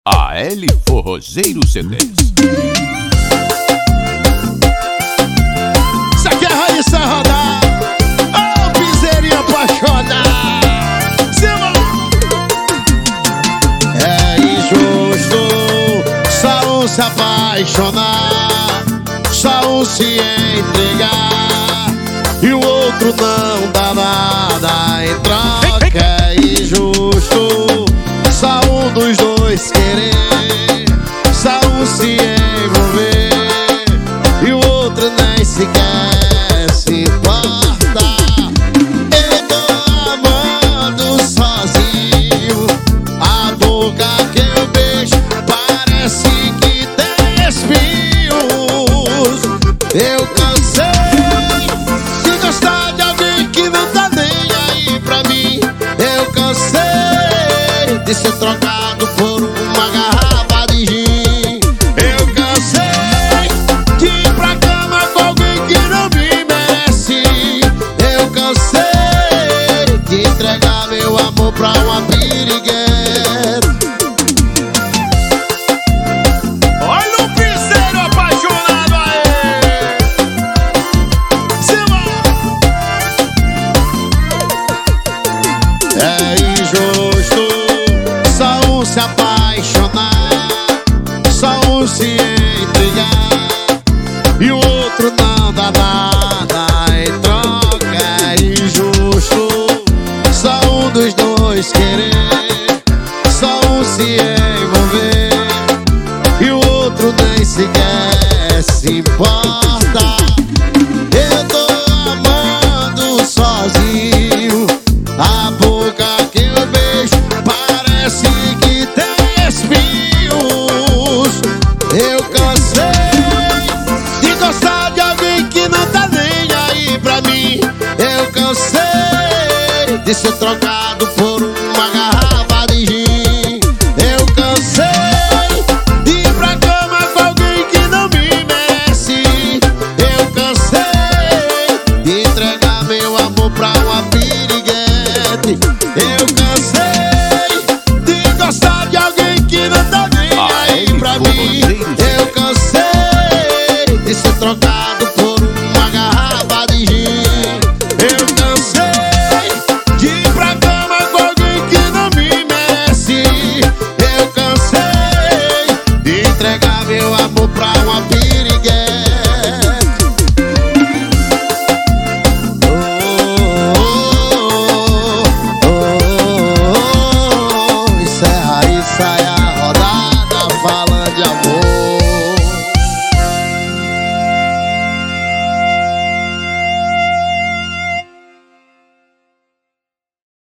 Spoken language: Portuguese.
AL Forrozeiro CDs. Isso aqui é Raíssa Rodar, ô piseirinho apaixonado. É injusto só um se apaixonar, só um se entregar e o outro não dá nada em troca. É injusto só um dos dois querer, só um se envolver e o outro nem sequer se importa. Eu tô amando sozinho, a boca que eu beijo parece que tem espinhos. Eu cansei de gostar de alguém que não tá nem aí pra mim. Eu cansei de ser trocado por uma garrafa de gin. Eu cansei de ir pra cama com alguém que não me merece. Eu cansei de entregar meu amor pra uma piriguete. Olha o piseiro apaixonado aí! É injusto só um se apaixonar, só um se entregar e o outro não dá nada em troca. É injusto só um dos dois querer, só um se envolver e o outro nem sequer se importa. Eu tô amando sozinho, a boca que eu beijo parece que tem espinhos. Eu cansei de gostar de alguém que não tá nem aí pra mim. Eu cansei de ser trocado